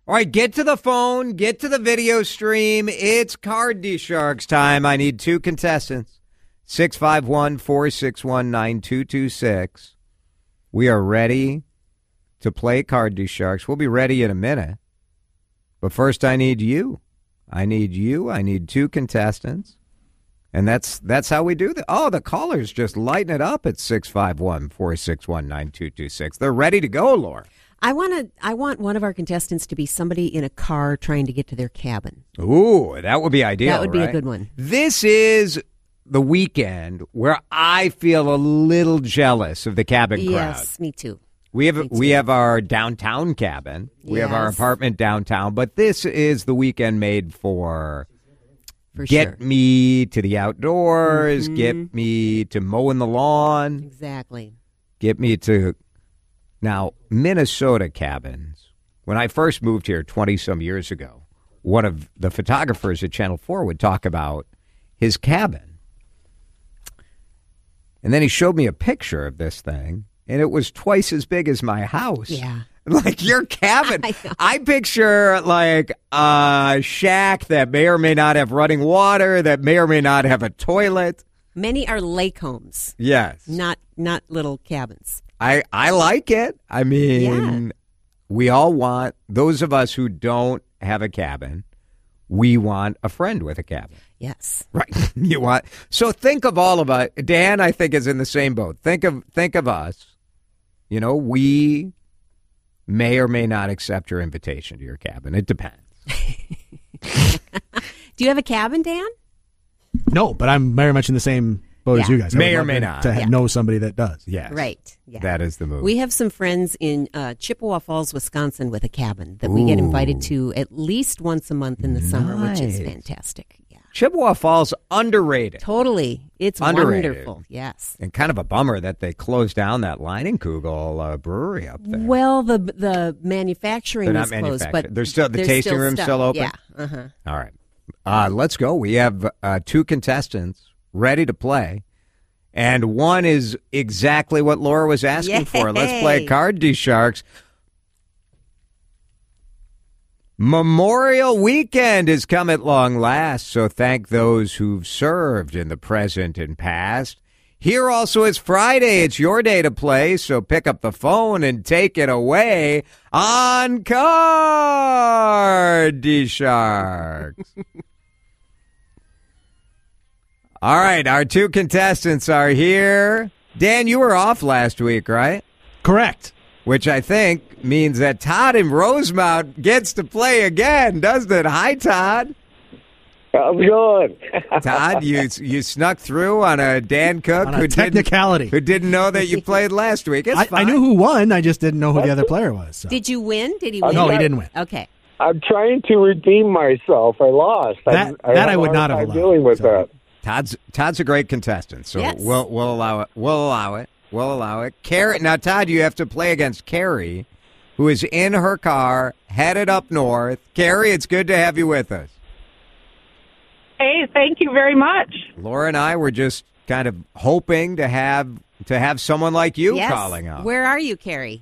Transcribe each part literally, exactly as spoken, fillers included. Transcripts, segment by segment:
All right, get to the phone, get to the video stream. It's Card Sharks time. I need two contestants. six five one, four six one, nine two two six. We are ready to play Card Sharks. We'll be ready in a minute. But first, I need you. I need you. I need two contestants. And that's that's how we do that. Oh, the callers just lighting it up at six five one, four six one, nine two two six. They're ready to go, Laura. I want to. I want one of our contestants to be somebody in a car trying to get to their cabin. Ooh, that would be ideal. That would be right? a good one. This is the weekend where I feel a little jealous of the cabin crowd. Yes, me too. We have me too. we have our downtown cabin. We yes. have our apartment downtown, but this is the weekend made for, for get sure. me to the outdoors, mm-hmm. get me to mowing the lawn. Exactly. Get me to now Minnesota cabins. When I first moved here twenty some years ago, one of the photographers at Channel four would talk about his cabin. And then he showed me a picture of this thing, and it was twice as big as my house. Yeah. Like your cabin. I, I picture like a shack that may or may not have running water, that may or may not have a toilet. Many are lake homes. Yes. Not not little cabins. I, I like it. I mean, Yeah. we all want, those of us who don't have a cabin, we want a friend with a cabin. Yes. Right. You want, so think of all of us. Dan, I think, is in the same boat. Think of, think of us. You know, we may or may not accept your invitation to your cabin. It depends. Do you have a cabin, Dan? No, but I'm very much in the same boat as Yeah. you guys. I May would or love may to- not. To Yeah. know somebody that does. Yes. Right. Yeah. That is the move. We have some friends in uh, Chippewa Falls, Wisconsin, with a cabin that we get invited to at least once a month in the summer, which is Nice. fantastic. Yeah. Chippewa Falls, underrated. Totally. It's Underrated. wonderful. Yes. And kind of a bummer that they closed down that Leinenkugel uh, brewery up there. Well, the the manufacturing They're not is closed, manufacturing. but There's still- the there's tasting still room's stuff. still open? Yeah. Uh-huh. All right. Uh, let's go. We have uh, two contestants ready to play. And one is exactly what Laura was asking Yay. for. Let's play Card Sharks. Memorial Weekend has come at long last, so thank those who've served in the present and past. Here also is Friday. It's your day to play, so pick up the phone and take it away on Card Sharks. All right, our two contestants are here. Dan, you were off last week, right? Correct. Which I think means that Todd in Rosemount gets to play again, doesn't it? Hi, Todd. I'm good. Todd, you you snuck through on a Dan Cook On a who technicality. didn't who didn't know that you played last week. It's I, fine. I knew who won. I just didn't know who the other player was. So. Did you win? Did he Uh, win? No, he didn't win. Okay. I'm trying to redeem myself. I lost. That- I, that have I would a not hard have time allowed, dealing with so. that. Todd's Todd's a great contestant, so Yes. we'll we'll allow it. We'll allow it. We'll allow it. Carrie, now Todd, you have to play against Carrie, who is in her car headed up north. Carrie, it's good to have you with us. Hey, thank you very much. Laura and I were just kind of hoping to have to have someone like you Yes. calling up. Where are you, Carrie?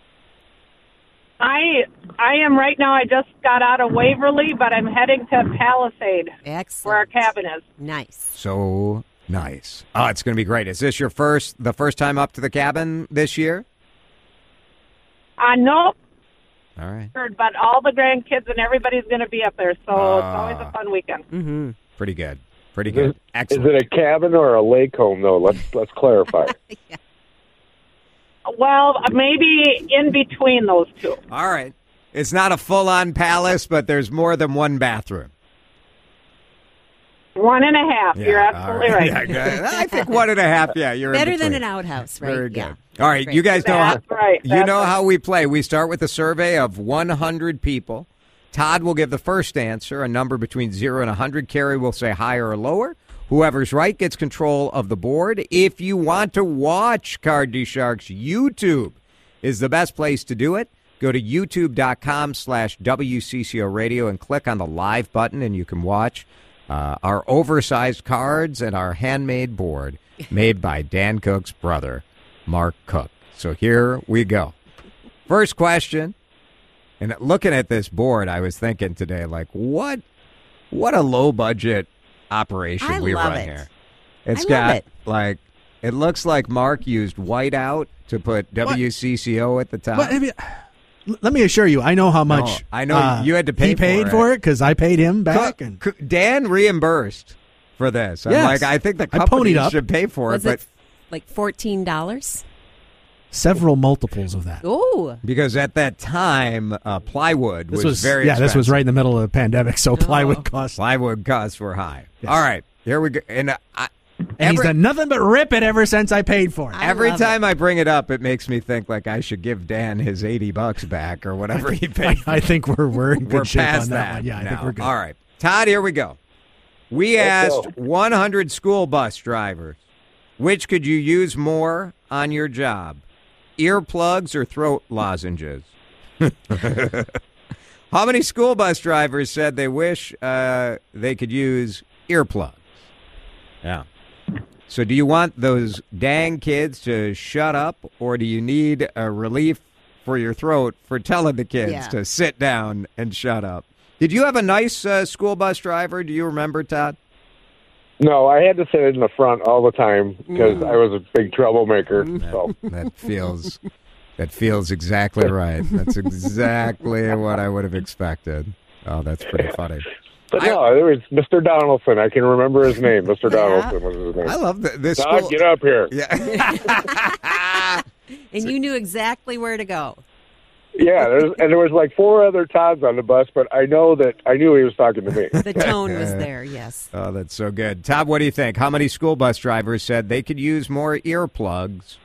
I I am right now. I just got out of Waverly, but I'm heading to Palisade, Excellent. where our cabin is. Nice. So nice. Oh, it's going to be great. Is this your first the first time up to the cabin this year? Uh, nope, All right. but all the grandkids and everybody's going to be up there, so it's Ah. always a fun weekend. Mm-hmm. Pretty good. Pretty Is, good. is Excellent. it a cabin or a lake home, though? Let's let's clarify. Well, maybe in between those two. All right. It's not a full-on palace, but there's more than one bathroom. One and a half. Yeah, You're all absolutely right. Yeah, good. I think one and a half. Yeah, you're in Better than between. an outhouse, right? Very good. Yeah. All right, Great. you guys know how That's right. you That's know right. how we play. We start with a survey of one hundred people. Todd will give the first answer, a number between zero and one hundred. Carrie will say higher or lower. Whoever's right gets control of the board. If you want to watch Card Sharks, YouTube is the best place to do it. Go to youtube.com slash WCCO radio and click on the live button, and you can watch uh, our oversized cards and our handmade board made by Dan Cook's brother, Mark Cook. So here we go. First question. And looking at this board, I was thinking today, like, what what a low-budget operation I we love run it. here. It's I got, love it. like, it looks like Mark used whiteout to put W C C O at the top. But, I mean, let me assure you, I know how much. I know uh, you had to pay He paid for for it. it because I paid him back. Co- and co- Dan reimbursed for this. I'm Yes. like, I think the I company ponied up. should pay for Was it, it but like fourteen dollars? several multiples of that. Oh, because at that time, uh, plywood This was, was very yeah. This was expensive. right in the middle of the pandemic, so plywood cost. Plywood costs were high. Yes. All right, here we go. And uh, I, And he's every, done nothing but rip it ever since I paid for it. I every love time I bring it up, it makes me think like I should give Dan his eighty bucks back or whatever he paid. I think we're we're in good We're shape past on that. that one. Yeah, I think now. we're good. All right, Todd. Here we go. We Let's asked go. one hundred school bus drivers, which could you use more on your job, earplugs or throat lozenges? How many school bus drivers said they wish uh, they could use earplugs? Yeah. So do you want those dang kids to shut up, or do you need a relief for your throat for telling the kids Yeah. to sit down and shut up? Did you have a nice uh, school bus driver? Do you remember, Todd? No, I had to sit in the front all the time because I was a big troublemaker. So That feels that feels exactly right. That's exactly what I would have expected. Oh, that's pretty funny. But I- no, it was Mister Donaldson. I can remember his name. Mister Donaldson was his name. I love the, this Todd, school. get up here. Yeah. and you knew exactly where to go. Yeah, there's, and there was like four other Todds on the bus, but I know that I knew he was talking to me. The tone was there. Yes. Oh, that's so good. Todd, what do you think? How many school bus drivers said they could use more earplugs?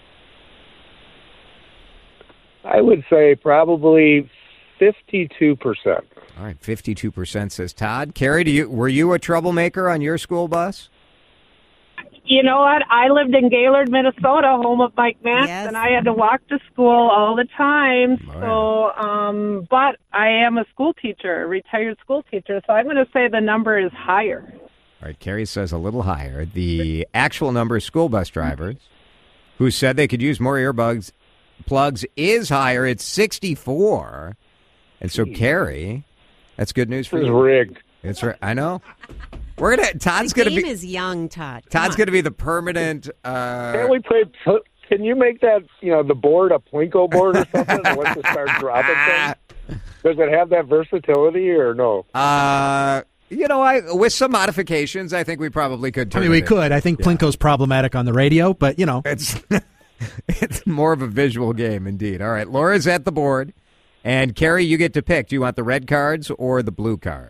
I would say probably fifty-two percent. All right, fifty-two percent says Todd. Carrie, do you were you a troublemaker on your school bus? You know what? I lived in Gaylord, Minnesota, home of Mike Matz, Yes. and I had to walk to school all the time. Oh, So, um, but I am a school teacher, a retired school teacher, so I'm going to say the number is higher. All right, Carrie says a little higher. The actual number of school bus drivers who said they could use more earbuds plugs is higher. It's sixty-four. And so, Carrie, that's good news for This is you. rigged. It's right. I know. We're gonna. Todd's The gonna game be. is young, Todd. Come Todd's on. gonna be the permanent. Uh, Can't we play? Can you make that, you know, the board a Plinko board or something? And once it starts dropping things, does it have that versatility or no? uh, you know, I with some modifications, I think we probably could. I Turn mean, we it in. could. I think Plinko's problematic on the radio, but you know, It's it's more of a visual game, indeed. All right, Laura's at the board, and Carrie, you get to pick. Do you want the red cards or the blue cards?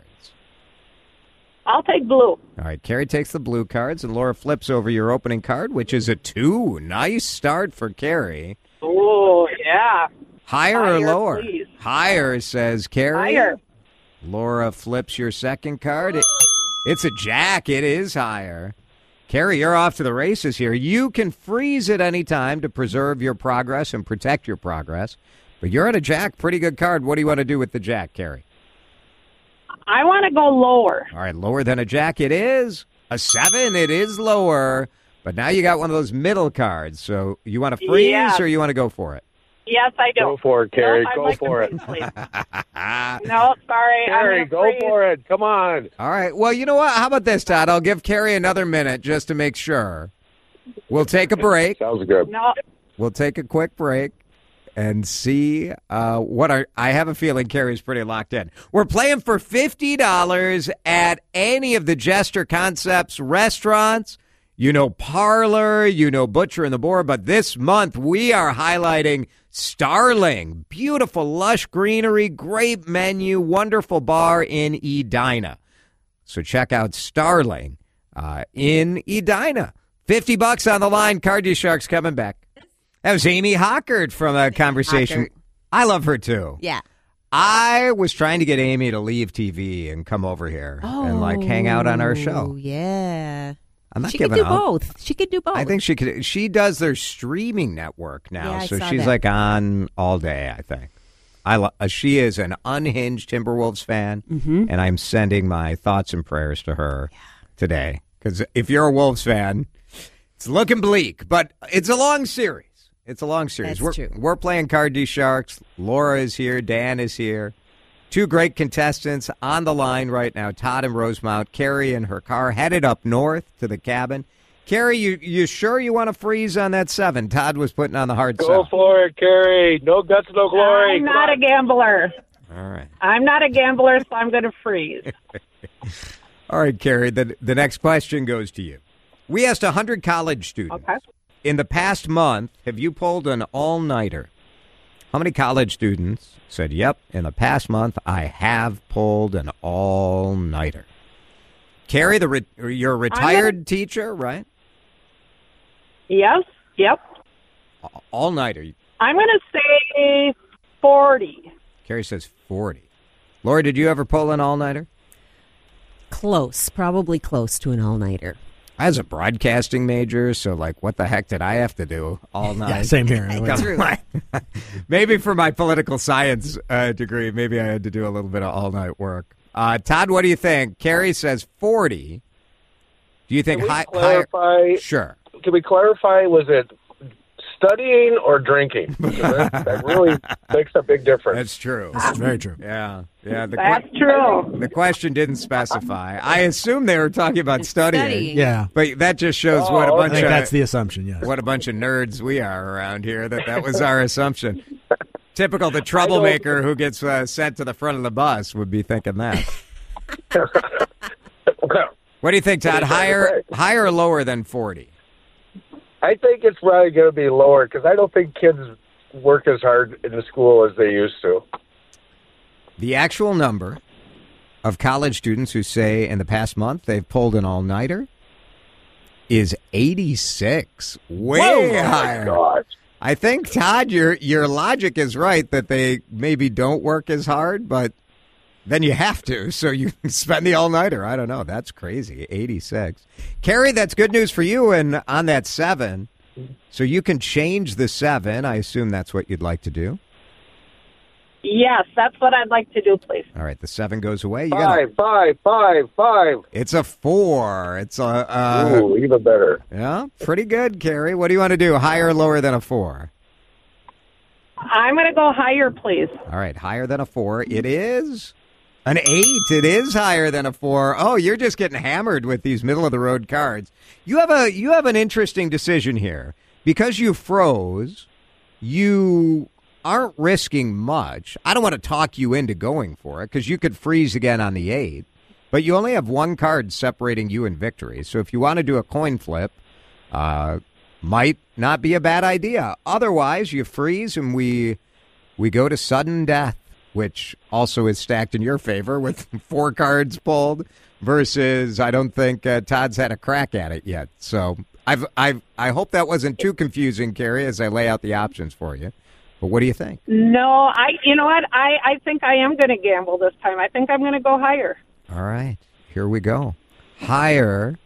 I'll take blue. All right, Carrie takes the blue cards, and Laura flips over your opening card, which is a two. Nice start for Carrie. Oh, yeah. Higher, or Higher, lower? please. Higher, says Carrie. Higher. Laura flips your second card. It- it's a jack. It is higher. Carrie, you're off to the races here. You can freeze at any time to preserve your progress and protect your progress. But you're at a jack. Pretty good card. What do you want to do with the jack, Carrie? I want to go lower. All right, lower than a jack it is. A seven, it is lower. But now you got one of those middle cards. So you want to freeze Yeah. or you want to go for it? Yes, I do. Go for it, Carrie. No, I'd Go like for to it. freeze, please. No, sorry. Carrie, I'm go gonna freeze. for it. Come on. All right. Well, you know what? How about this, Todd? I'll give Carrie another minute just to make sure. We'll take a break. Sounds good. No, We'll take a quick break and see uh, what our. I have a feeling Carrie's pretty locked in. We're playing for fifty dollars at any of the Jester Concepts restaurants. You know Parlor, you know Butcher and the Boar, but this month we are highlighting Starling. Beautiful, lush greenery, great menu, wonderful bar in Edina. So check out Starling uh, in Edina. fifty bucks on the line. Cardi Sharks coming back. That was Amy Hockert from a conversation. Hockert. I love her too. Yeah. I was trying to get Amy to leave T V and come over here and like hang out on our show. Oh, yeah. I'm not She could giving do up. both. She could do both. I think she could. She does their streaming network now, Yeah, I so saw she's that. like on all day. I think. I lo- uh, she is an unhinged Timberwolves fan, Mm-hmm. and I'm sending my thoughts and prayers to her today. Because if you're a Wolves fan, it's looking bleak, but it's a long series. It's a long series. That's we're, true. We're playing Cardi Sharks. Laura is here. Dan is here. Two great contestants on the line right now, Todd and Rosemount. Carrie in her car headed up north to the cabin. Carrie, you you sure you want to freeze on that seven? Todd was putting on the hard Go sell. for it, Carrie. No guts, no glory. I'm Come not on. a gambler. All right. I'm not a gambler, so I'm going to freeze. All right, Carrie, the, the next question goes to you. We asked one hundred college students. Okay. In the past month, have you pulled an all-nighter? How many college students said, yep, in the past month, I have pulled an all-nighter? Carrie, the re- you're a retired teacher, right? Yes. Yep. All-nighter. I'm going to say forty. Carrie says forty. Laura, did you ever pull an all-nighter? Close, probably close to an all-nighter. I was a broadcasting major, so, like, what the heck did I have to do all night? Yeah, same here. True. Maybe for my political science uh, degree, maybe I had to do a little bit of all-night work. Uh, Todd, what do you think? Carrie says forty. Do you think Can we high, clarify? higher? Sure. Can we clarify? Was it studying or drinking? Because that, that really makes a big difference. That's true. That's very true. Yeah, yeah. The, That's que- true. the question didn't specify. I assume they were talking about studying, Studying. Yeah. but that just shows Oh, what a okay. I bunch think of that's the assumption, yes. what a bunch of nerds we are around here. That that was our assumption. Typical, the troublemaker who gets uh, sent to the front of the bus would be thinking that. What do you think, Todd? What are you trying to Higher, say? higher or lower than forty? I think it's probably going to be lower because I don't think kids work as hard in the school as they used to. The actual number of college students who say in the past month they've pulled an all-nighter is eighty-six. Way Oh, higher. my gosh. I think, Todd, your your logic is right that they maybe don't work as hard, but then you have to, so you spend the all-nighter. I don't know. That's crazy. eighty-six. Carrie, that's good news for you. And on that seven, so you can change the seven. I assume that's what you'd like to do. Yes, that's what I'd like to do, please. All right, the seven goes away. You got Five, five, five, five. It's a four. It's a uh, Ooh, even better. yeah, pretty good, Carrie. What do you want to do? Higher or lower than a four? I'm going to go higher, please. All right, higher than a four. It is an eight. It is higher than a four. Oh, you're just getting hammered with these middle of the road cards. You have a you have an interesting decision here because you froze. You aren't risking much. I don't want to talk you into going for it because you could freeze again on the eight, but you only have one card separating you and victory. So if you want to do a coin flip, uh, might not be a bad idea. Otherwise, you freeze and we we go to sudden death, which also is stacked in your favor with four cards pulled versus I don't think uh, Todd's had a crack at it yet. So I've I've I hope that wasn't too confusing, Carrie, as I lay out the options for you. But what do you think? No, I. You know what? I, I think I am going to gamble this time. I think I'm going to go higher. All right, here we go. Higher.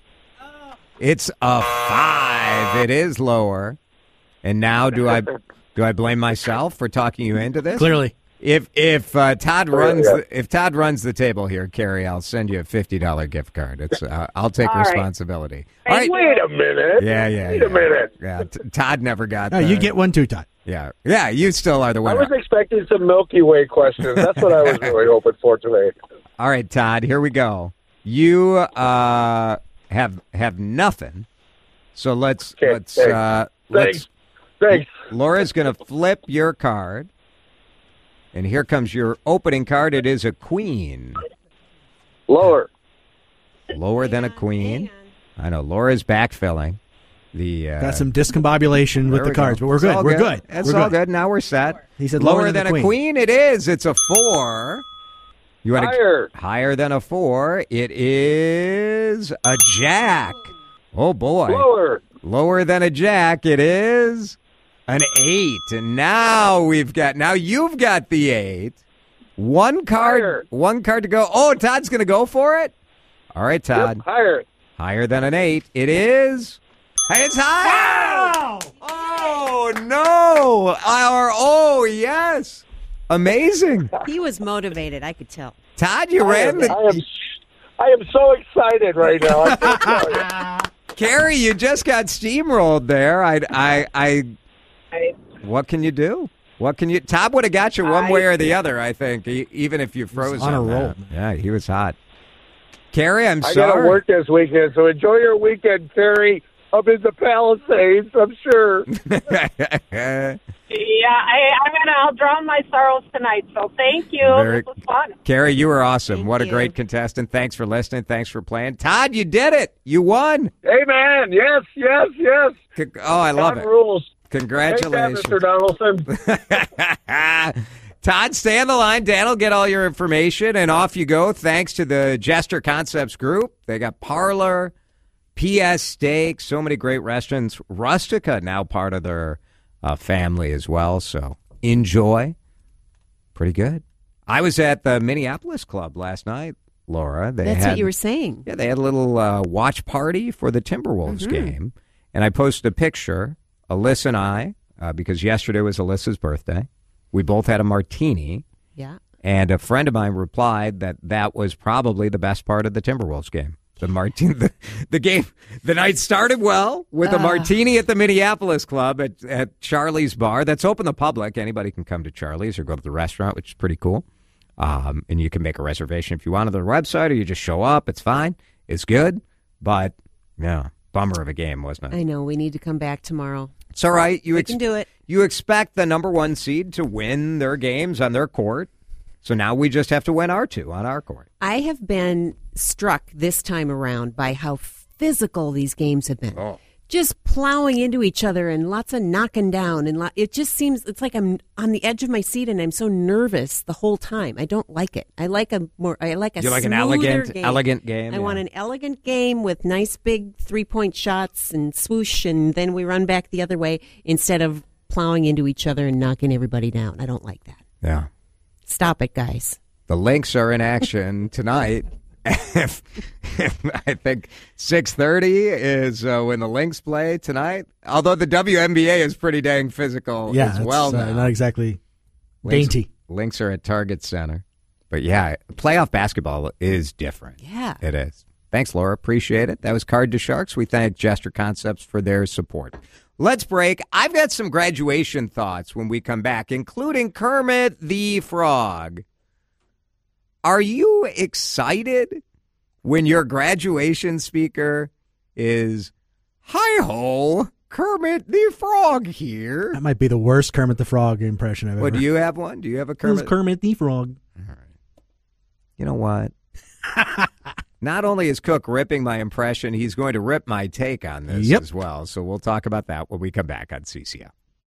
It's a five. It is lower. And now do I do I blame myself for talking you into this? Clearly. If if uh, Todd runs yeah. the, if Todd runs the table here, Carrie, I'll send you a fifty dollar gift card. It's uh, I'll take All right. responsibility. All right. Wait a minute. Yeah, yeah, Wait yeah. a minute. Yeah, T- Todd never got. No, the- you get one too, Todd. Yeah, yeah. You still are the I winner. was expecting some Milky Way questions. That's what I was really hoping for today. All right, Todd. Here we go. You uh, have have nothing. So let's Okay, let's thanks. uh, Thanks. let's. Thanks. Laura's going to flip your card, and here comes your opening card. It is a queen, Lower. lower than a queen. I know Laura's backfilling. The uh, Got some discombobulation with there the we go. cards, but we're It's good. all We're good. It's we're all good. Now we're set. He said lower, lower than, than the a queen. queen. It is. It's a four. You want Higher. to higher than a four? It is a jack. Oh boy. Lower. Lower than a jack. It is an eight. And now we've got. Now you've got the eight. One card. Higher. One card to go. Oh, Todd's going to go for it. All right, Todd. Yep, higher. Higher than an eight. It is. It's high. Oh no! Or oh yes, amazing. He was motivated, I could tell. Todd, you I ran am, the. I am, I am so excited right now. I can't tell you. Carrie, you just got steamrolled there. I I I I, What can you do? What can you? Todd would have got you one I- way or the other, I think, e- even if you froze on a that. roll. Yeah, he was hot. Carrie, I'm I sorry. got to work this weekend, so enjoy your weekend, Terry, up in the Palisades, I'm sure. yeah, I, I'm gonna. I'll drown my sorrows tonight. So thank you. Very- This was fun. Carrie, you were awesome. Thank what a you. great contestant. Thanks for listening. Thanks for playing. Todd, you did it. You won. Hey, man, yes, yes, yes. Con- Oh, I love God it. rules. Congratulations. Take that, Mister Donaldson. Todd, stay on the line. Dan will get all your information, and off you go. Thanks to the Jester Concepts Group. They got Parlor, P S Steak, so many great restaurants. Rustica, now part of their uh, family as well, so enjoy. Pretty good. I was at the Minneapolis Club last night, Laura. They That's had, what you were saying. Yeah, they had a little uh, watch party for the Timberwolves Mm-hmm. game, and I posted a picture. Alyssa and I, uh, because yesterday was Alyssa's birthday, we both had a martini, Yeah. and a friend of mine replied that that was probably the best part of the Timberwolves game. The martini, the, the game, the night started well with a martini at the Minneapolis Club at, at Charlie's Bar. That's open to the public. Anybody can come to Charlie's or go to the restaurant, which is pretty cool. Um, and you can make a reservation if you want on their website, or you just show up. It's fine. It's good. But, yeah, bummer of a game, wasn't it? I know. We need to come back tomorrow. It's all right. You We ex- can do it. You expect the number one seed to win their games on their court. So now we just have to win our two on our court. I have been struck this time around by how physical these games have been. Oh. Just plowing into each other and lots of knocking down. And lo- it just seems, it's like I'm on the edge of my seat and I'm so nervous the whole time. I don't like it. I like a more, I like a You like an smoother elegant, game. elegant game. I yeah. want an elegant game with nice big three-point shots and swoosh, and then we run back the other way instead of plowing into each other and knocking everybody down. I don't like that. Yeah. Stop it, guys. The Lynx are in action tonight. If- if I think six thirty is uh, when the Lynx play tonight. Although the W N B A is pretty dang physical Yeah, as it's, well uh, now. not exactly Lynx, dainty. Lynx are at Target Center. But yeah, playoff basketball is different. Yeah. It is. Thanks, Laura. Appreciate it. That was Card to Sharks. We thank Jester Concepts for their support. Let's break. I've got some graduation thoughts when we come back, including Kermit the Frog. Are you excited when your graduation speaker is, hi-ho, Kermit the Frog here? That might be the worst Kermit the Frog impression I've ever. What, do you have one? Do you have a This is Kermit? Kermit the Frog. You know what? Not only is Cook ripping my impression, he's going to rip my take on this Yep. as well. So we'll talk about that when we come back on C C O.